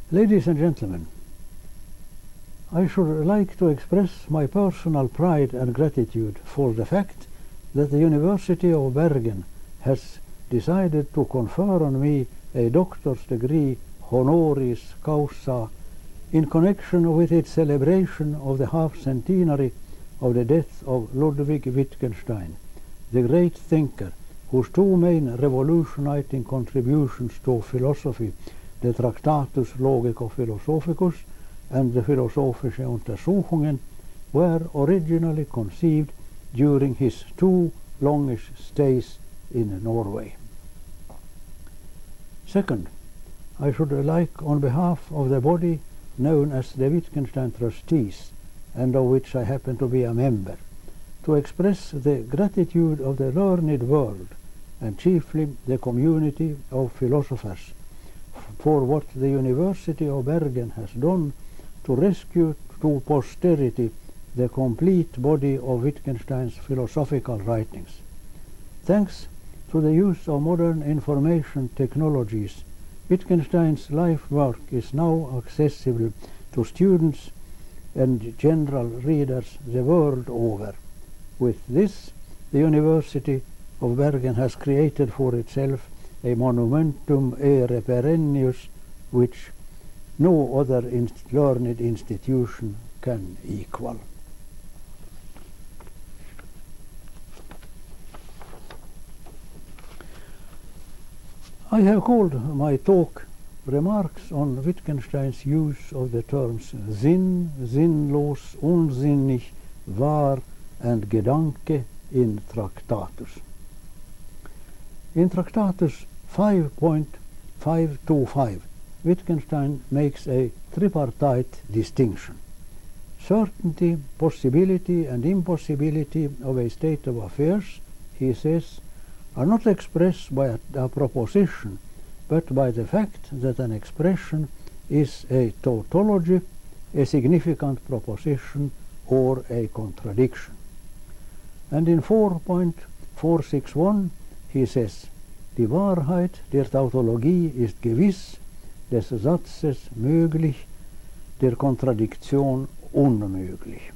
Ladies and gentlemen, I should like to express my personal pride and gratitude for the fact that the University of Bergen has decided to confer on me a doctor's degree honoris causa in connection with its celebration of the half-centenary of the death of Ludwig Wittgenstein, the great thinker whose two main revolutionizing contributions to philosophy, the Tractatus Logico-Philosophicus and the Philosophische Untersuchungen, were originally conceived during his two longish stays in Norway. Second, I should like, on behalf of the body known as the Wittgenstein Trustees, and of which I happen to be a member, to express the gratitude of the learned world, and chiefly the community of philosophers, for what the University of Bergen has done to rescue to posterity the complete body of Wittgenstein's philosophical writings. Thanks to the use of modern information technologies, Wittgenstein's life work is now accessible to students and general readers the world over. With this, the University of Bergen has created for itself a monumentum ere perennius which no other learned institution can equal. I have called my talk Remarks on Wittgenstein's use of the terms Sinn, sinnlos, unsinnig, wahr, and Gedanke in Tractatus. In Tractatus 5.525, Wittgenstein makes a tripartite distinction. Certainty, possibility, and impossibility of a state of affairs, he says, are not expressed by a proposition, but by the fact that an expression is a tautology, a significant proposition, or a contradiction. And in 4.461 he says, Die Wahrheit der Tautologie ist gewiss, des Satzes möglich, der Kontradiktion unmöglich.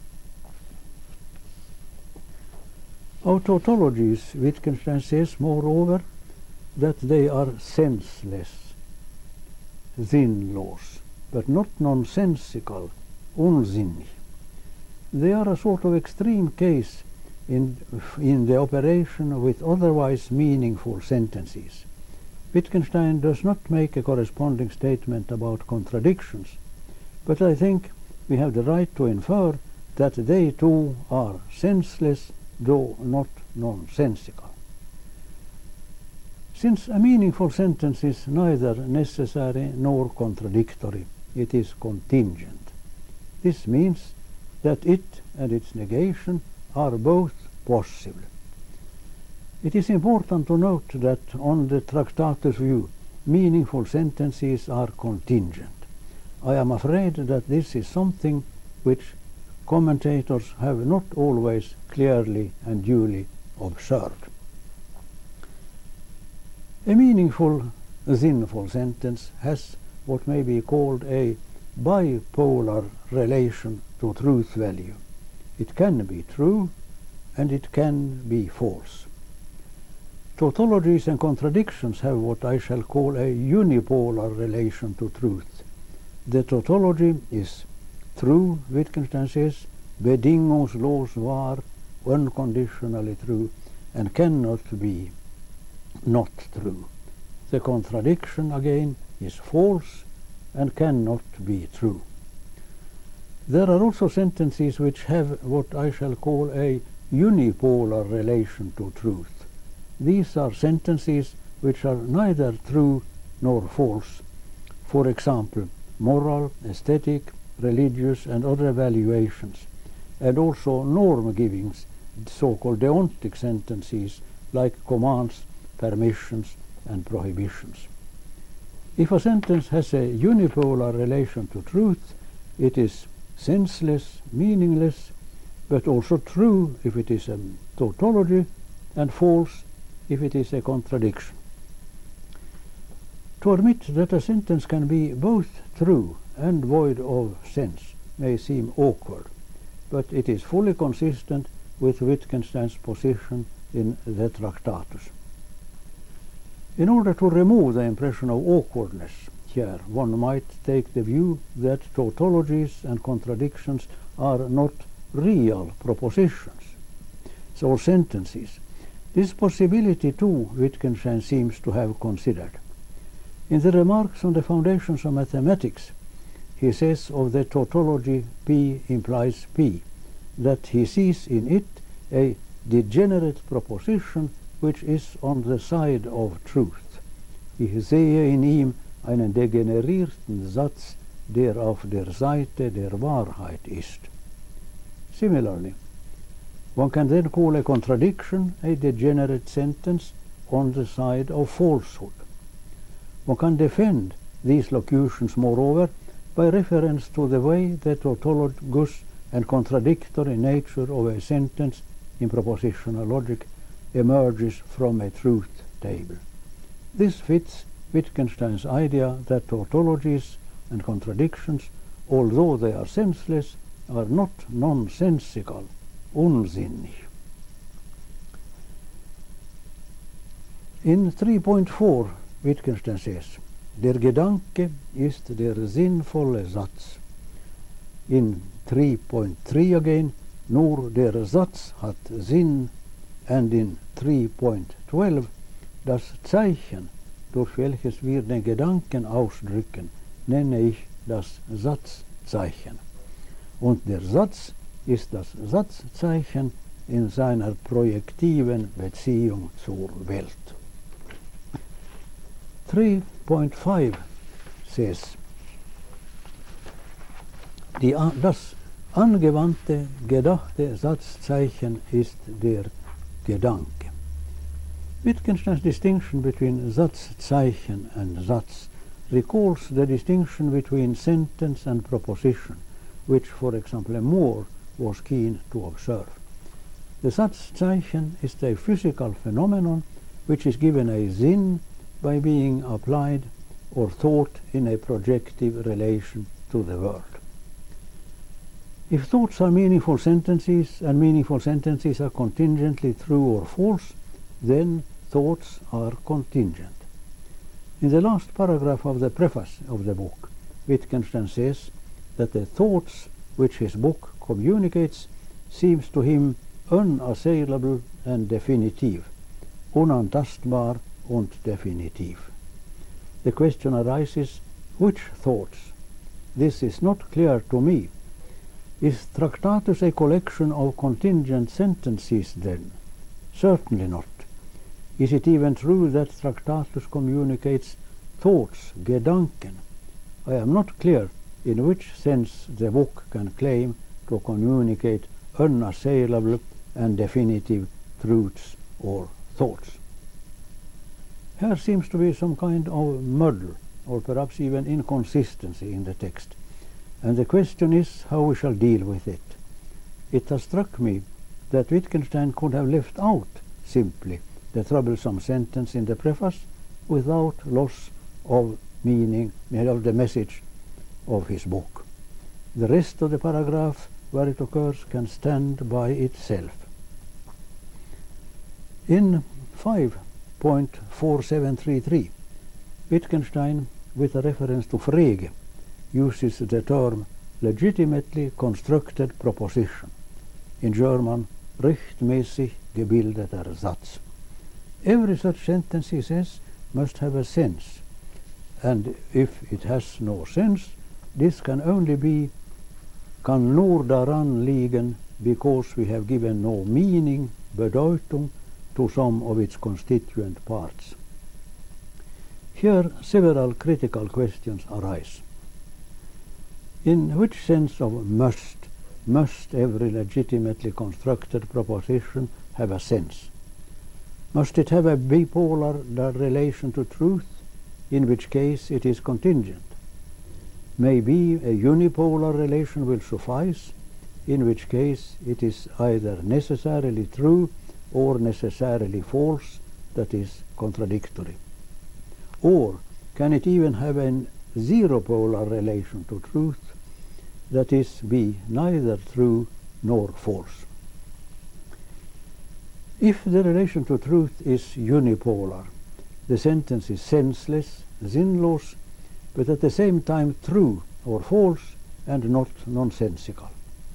Of tautologies, Wittgenstein says, moreover, that they are senseless, sinnlos, but not nonsensical, unsinnig. They are a sort of extreme case in the operation with otherwise meaningful sentences. Wittgenstein does not make a corresponding statement about contradictions, but I think we have the right to infer that they too are senseless, though not nonsensical. Since a meaningful sentence is neither necessary nor contradictory, it is contingent. This means that it and its negation are both possible. It is important to note that on the Tractatus view, meaningful sentences are contingent. I am afraid that this is something which commentators have not always clearly and duly observed. A meaningful, sinnful sentence has what may be called a bipolar relation to truth value. It can be true and it can be false. Tautologies and contradictions have what I shall call a unipolar relation to truth. The tautology is true, Wittgenstein says, bedingungslos wahr, unconditionally true, and cannot be not true. The contradiction, again, is false and cannot be true. There are also sentences which have what I shall call a unipolar relation to truth. These are sentences which are neither true nor false. For example, moral, aesthetic, religious, and other valuations, and also norm-givings, so-called deontic sentences like commands, permissions, and prohibitions. If a sentence has a unipolar relation to truth, it is senseless, meaningless, but also true if it is a tautology, and false if it is a contradiction. To admit that a sentence can be both true and void of sense may seem awkward, but it is fully consistent with Wittgenstein's position in the Tractatus. In order to remove the impression of awkwardness here, one might take the view that tautologies and contradictions are not real propositions, or sentences. This possibility too Wittgenstein seems to have considered. In the remarks on the foundations of mathematics, he says of the tautology P implies P, that he sees in it a degenerate proposition which is on the side of truth. Ich sehe in ihm einen degenerierten Satz, der auf der Seite der Wahrheit ist. Similarly, one can then call a contradiction a degenerate sentence on the side of falsehood. One can defend these locutions, moreover, by reference to the way the tautologous and contradictory nature of a sentence in propositional logic emerges from a truth table. This fits Wittgenstein's idea that tautologies and contradictions, although they are senseless, are not nonsensical, unsinnig. In 3.4 Wittgenstein says, der Gedanke ist der sinnvolle Satz. In 3.3 again, nur der Satz hat Sinn, and in 3.12, das Zeichen, durch welches wir den Gedanken ausdrücken, nenne ich das Satzzeichen. Und der Satz ist das Satzzeichen in seiner projektiven Beziehung zur Welt. 3.5 says, das angewandte, gedachte Satzzeichen ist der Gedanke. Wittgenstein's distinction between Satzzeichen and Satz recalls the distinction between sentence and proposition, which, for example, Moore was keen to observe. The Satzzeichen is a physical phenomenon which is given a Sinn by being applied or thought in a projective relation to the world. If thoughts are meaningful sentences and meaningful sentences are contingently true or false, then thoughts are contingent. In the last paragraph of the preface of the book, Wittgenstein says that the thoughts which his book communicates seems to him unassailable and definitive, unantastbar und definitiv. The question arises, which thoughts? This is not clear to me. Is Tractatus a collection of contingent sentences then? Certainly not. Is it even true that Tractatus communicates thoughts, Gedanken? I am not clear in which sense the book can claim to communicate unassailable and definitive truths or thoughts. Here seems to be some kind of muddle, or perhaps even inconsistency in the text, and the question is how we shall deal with it. It has struck me that Wittgenstein could have left out simply the troublesome sentence in the preface without loss of meaning of the message of his book. The rest of the paragraph where it occurs can stand by itself. In 5.4733, Wittgenstein, with a reference to Frege, uses the term legitimately constructed proposition, in German rechtmäßig gebildeter Satz. Every such sentence, he says, must have a sense, and if it has no sense, this can only be kann nur daran liegen because we have given no meaning, Bedeutung, to some of its constituent parts. Here several critical questions arise. In which sense of must every legitimately constructed proposition have a sense? Must it have a bipolar relation to truth, in which case it is contingent? Maybe a unipolar relation will suffice, in which case it is either necessarily true or necessarily false, that is, contradictory. Or can it even have a zero-polar relation to truth, that is, be neither true nor false? If the relation to truth is unipolar, the sentence is senseless, sinnless, but at the same time true or false and not nonsensical.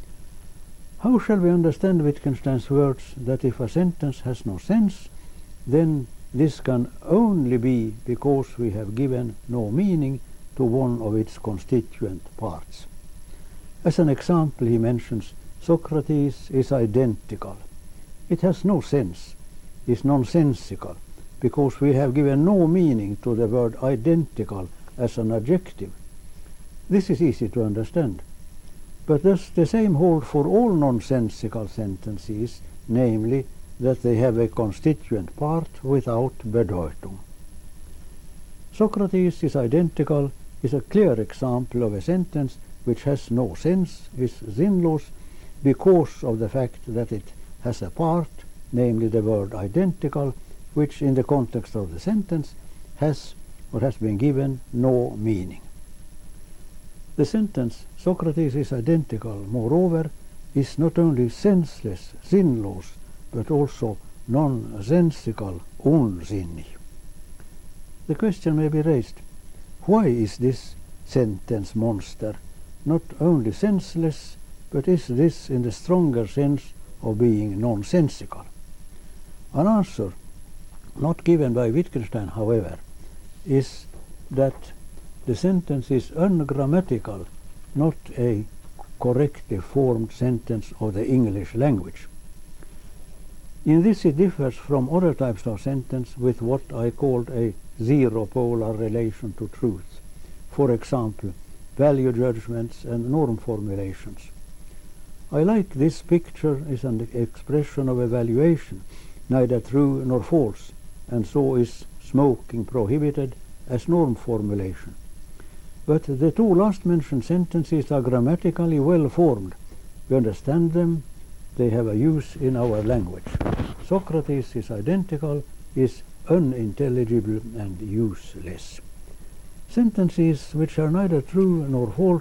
How shall we understand Wittgenstein's words that if a sentence has no sense, then this can only be because we have given no meaning to one of its constituent parts? As an example, he mentions Socrates is identical. It has no sense, is nonsensical, because we have given no meaning to the word identical as an adjective. This is easy to understand. But does the same hold for all nonsensical sentences, namely that they have a constituent part without Bedeutung? Socrates is identical is a clear example of a sentence which has no sense, is sinnless, because of the fact that it has a part, namely the word identical, which in the context of the sentence has or has been given no meaning. The sentence Socrates is identical, moreover, is not only senseless, sinnless, but also nonsensical, unsinnig. The question may be raised, why is this sentence monster not only senseless, but is this in the stronger sense of being nonsensical? An answer, not given by Wittgenstein, however, is that the sentence is ungrammatical, not a correctly formed sentence of the English language. In this it differs from other types of sentence with what I called a zero-polar relation to truth. For example, value judgments and norm formulations. I like this picture is an expression of evaluation, neither true nor false, and so is smoking prohibited as norm formulation. But the two last mentioned sentences are grammatically well formed. We understand them, they have a use in our language. Socrates is identical, is unintelligible and useless. Sentences which are neither true nor false,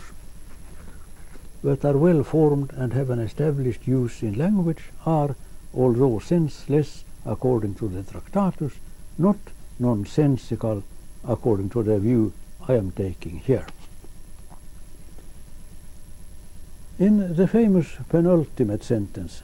but are well formed and have an established use in language, are, although senseless according to the Tractatus, not nonsensical according to the view I am taking here. In the famous penultimate sentence,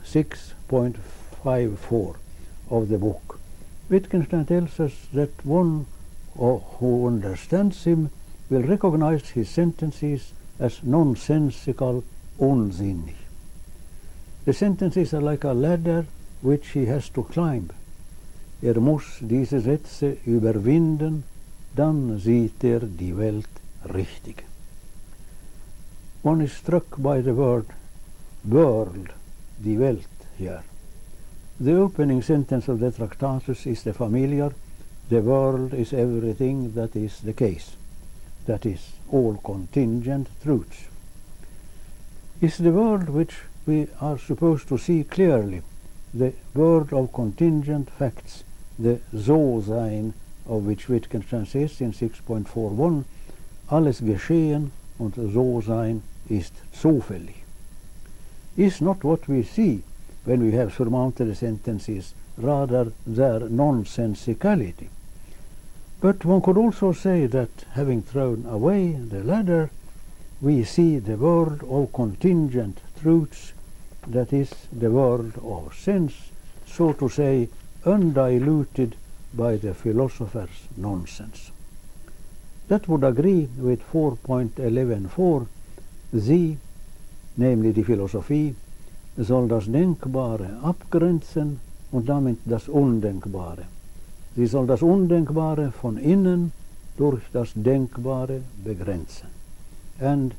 6.54 of the book, Wittgenstein tells us that one who understands him will recognize his sentences as nonsensical, unsinnig. The sentences are like a ladder which he has to climb. Muss diese Sätze überwinden, dann sieht die Welt richtig. One is struck by the word world, die Welt, here. The opening sentence of the Tractatus is the familiar, the world is everything that is the case, that is, all contingent truths. Is the world which we are supposed to see clearly, the world of contingent facts, the So-Sein, of which Wittgenstein says in 6.41, alles geschehen und So-Sein ist zufällig. Is not what we see when we have surmounted the sentences rather their nonsensicality? But one could also say that, having thrown away the ladder, we see the world of contingent truths, that is, the world of sense, so to say, undiluted by the philosopher's nonsense. That would agree with 4.11.4, sie, nämlich die Philosophie, soll das Denkbare abgrenzen und damit das Undenkbare. Sie soll das Undenkbare von innen durch das Denkbare begrenzen. And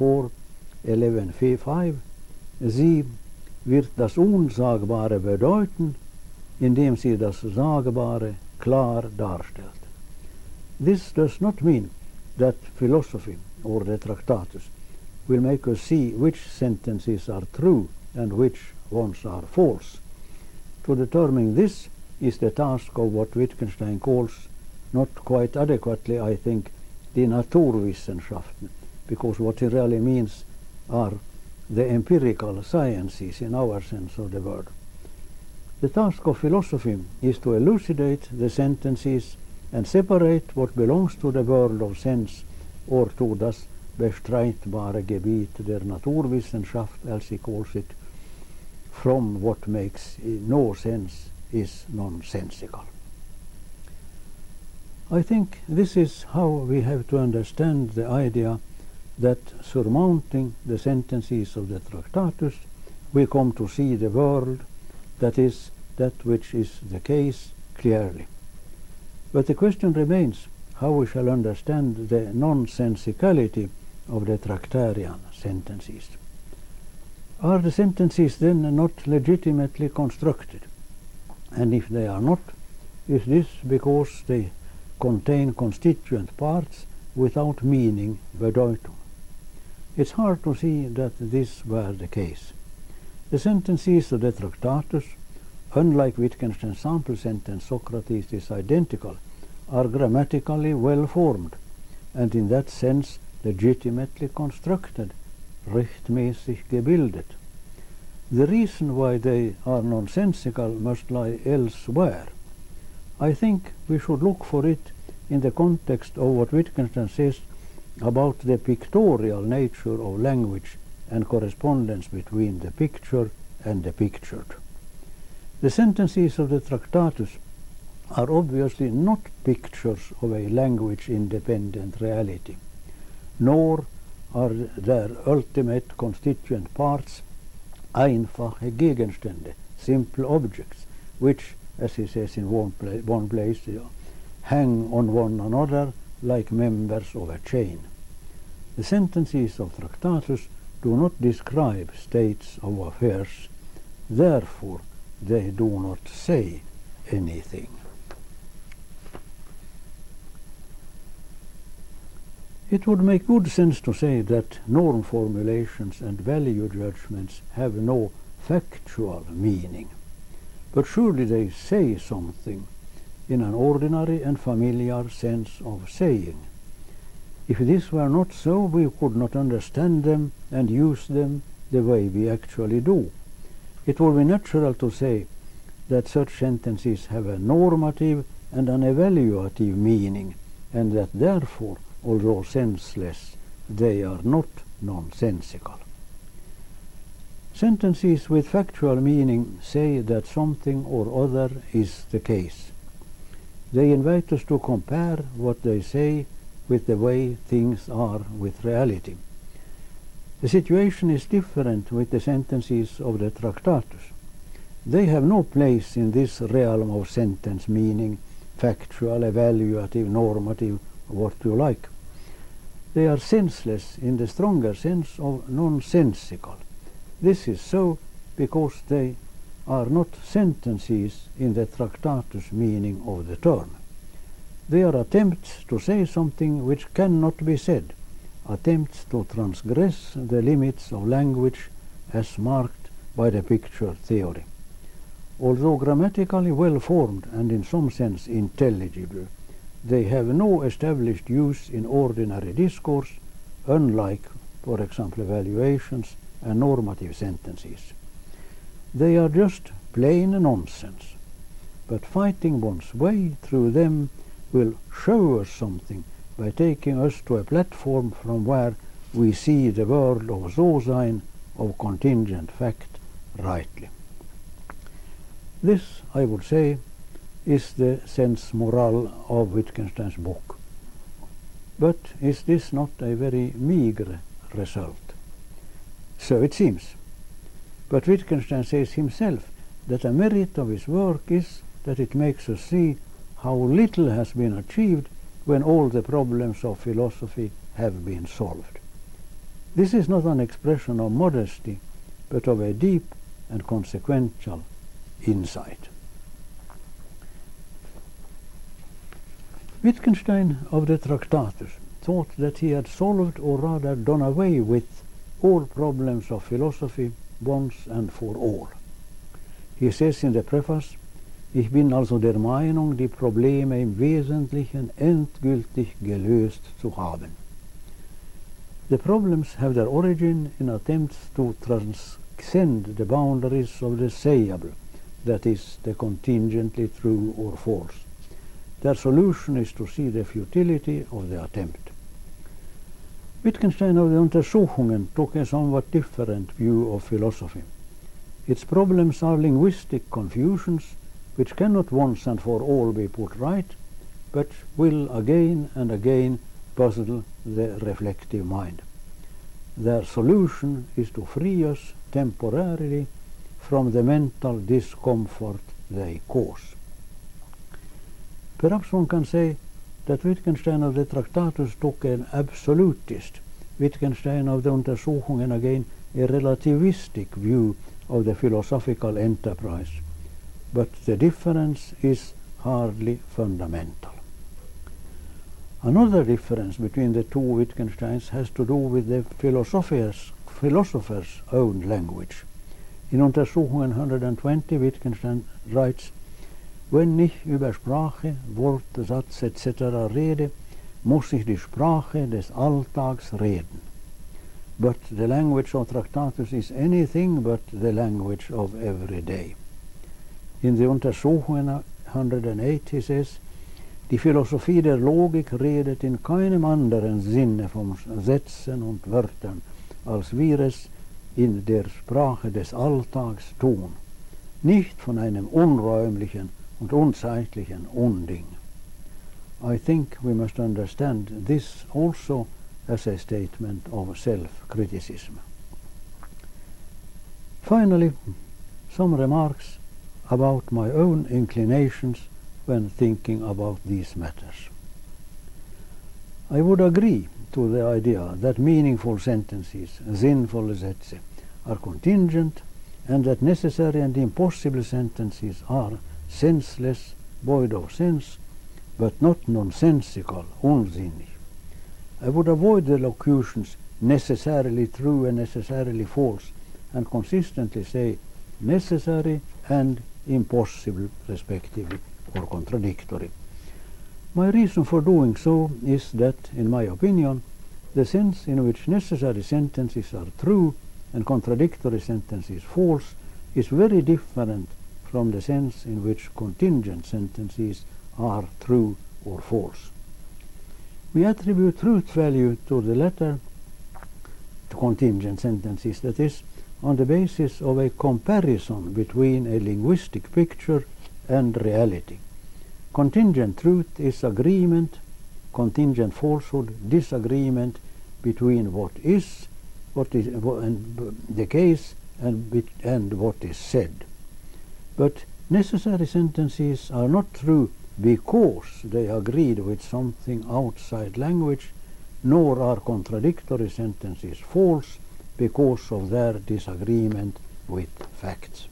4.11.5, sie wird das Unsagbare bedeuten, indem sie das Sagbare klar darstellt. This does not mean that philosophy or the Tractatus will make us see which sentences are true and which ones are false. To determine this is the task of what Wittgenstein calls not quite adequately, I think, die Naturwissenschaften, because what he really means are the empirical sciences in our sense of the word. The task of philosophy is to elucidate the sentences and separate what belongs to the world of sense or to das bestreitbare Gebiet der Naturwissenschaft, as he calls it, from what makes no sense is nonsensical. I think this is how we have to understand the idea that surmounting the sentences of the Tractatus, we come to see the world, that is, that which is the case, clearly. But the question remains how we shall understand the nonsensicality of the Tractarian sentences. Are the sentences then not legitimately constructed? And if they are not, is this because they contain constituent parts without meaning, Bedeutung? It's hard to see that this were the case. The sentences of the Tractatus, unlike Wittgenstein's sample sentence Socrates is identical, are grammatically well formed, and in that sense legitimately constructed, rechtmäßig gebildet. The reason why they are nonsensical must lie elsewhere. I think we should look for it in the context of what Wittgenstein says about the pictorial nature of language and correspondence between the picture and the pictured. The sentences of the Tractatus are obviously not pictures of a language-independent reality, nor are their ultimate constituent parts einfache Gegenstände, simple objects, which, as he says in one place, hang on one another like members of a chain. The sentences of Tractatus do not describe states of affairs, therefore they do not say anything. It would make good sense to say that norm formulations and value judgments have no factual meaning, but surely they say something in an ordinary and familiar sense of saying. If this were not so, we could not understand them and use them the way we actually do. It would be natural to say that such sentences have a normative and an evaluative meaning, and that therefore, although senseless, they are not nonsensical. Sentences with factual meaning say that something or other is the case. They invite us to compare what they say with the way things are with reality. The situation is different with the sentences of the Tractatus. They have no place in this realm of sentence meaning, factual, evaluative, normative, what you like. They are senseless in the stronger sense of nonsensical. This is so because they are not sentences in the Tractatus meaning of the term. They are attempts to say something which cannot be said, attempts to transgress the limits of language as marked by the picture theory. Although grammatically well formed and in some sense intelligible, they have no established use in ordinary discourse, unlike, for example, evaluations and normative sentences. They are just plain nonsense, but fighting one's way through them will show us something by taking us to a platform from where we see the world of So-Sein, of contingent fact, rightly. This, I would say, is the sens morale of Wittgenstein's book. But is this not a very meagre result? So it seems. But Wittgenstein says himself that a merit of his work is that it makes us see how little has been achieved when all the problems of philosophy have been solved. This is not an expression of modesty, but of a deep and consequential insight. Wittgenstein of the Tractatus thought that he had solved, or rather done away with, all problems of philosophy once and for all. He says in the preface, Ich bin also der Meinung, die Probleme im Wesentlichen endgültig gelöst zu haben. The problems have their origin in attempts to transcend the boundaries of the sayable, that is, the contingently true or false. Their solution is to see the futility of the attempt. Wittgenstein of the Untersuchungen took a somewhat different view of philosophy. Its problems are linguistic confusions which cannot once and for all be put right, but will again and again puzzle the reflective mind. Their solution is to free us temporarily from the mental discomfort they cause. Perhaps one can say that Wittgenstein of the Tractatus took an absolutist, Wittgenstein of the Untersuchungen again a relativistic view of the philosophical enterprise, but the difference is hardly fundamental. Another difference between the two Wittgensteins has to do with the philosopher's own language. In Untersuchungen 120 Wittgenstein writes, wenn ich über Sprache, Wort, Satz etc. rede, muss ich die Sprache des Alltags reden. But the language of Tractatus is anything but the language of every day. In the Untersuchungen 108 he says, die Philosophie der Logik redet in keinem anderen Sinne von Sätzen und Wörtern, als wir es in der Sprache des Alltags tun, nicht von einem unräumlichen und unzeitlichen Unding. I think we must understand this also as a statement of self-criticism. Finally, some remarks about my own inclinations when thinking about these matters. I would agree to the idea that meaningful sentences, sinnvolle Sätze, are contingent and that necessary and impossible sentences are senseless, void of sense, but not nonsensical, unsinnig. I would avoid the locutions necessarily true and necessarily false and consistently say necessary and impossible, respectively, or contradictory. My reason for doing so is that, in my opinion, the sense in which necessary sentences are true and contradictory sentences false is very different from the sense in which contingent sentences are true or false. We attribute truth value to the latter, to contingent sentences, that is, on the basis of a comparison between a linguistic picture and reality. Contingent truth is agreement, contingent falsehood, disagreement between what is the case and what is said. But necessary sentences are not true because they agreed with something outside language, nor are contradictory sentences false because of their disagreement with facts.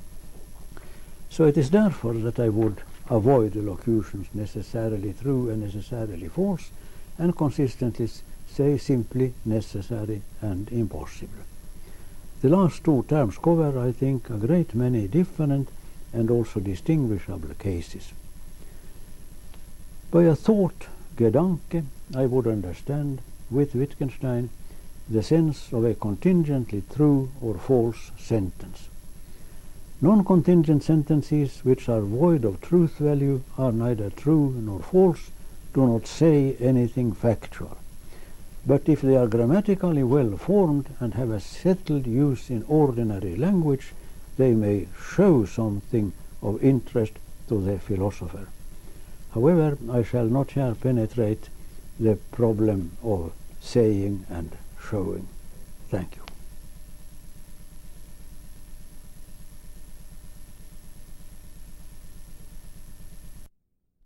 So it is therefore that I would avoid the locutions necessarily true and necessarily false, and consistently say simply necessary and impossible. The last two terms cover, I think, a great many different and also distinguishable cases. By a thought, Gedanke, I would understand, with Wittgenstein, the sense of a contingently true or false sentence. Non-contingent sentences which are void of truth value are neither true nor false, do not say anything factual. But if they are grammatically well formed and have a settled use in ordinary language, they may show something of interest to the philosopher. However, I shall not here penetrate the problem of saying and showing. Thank you.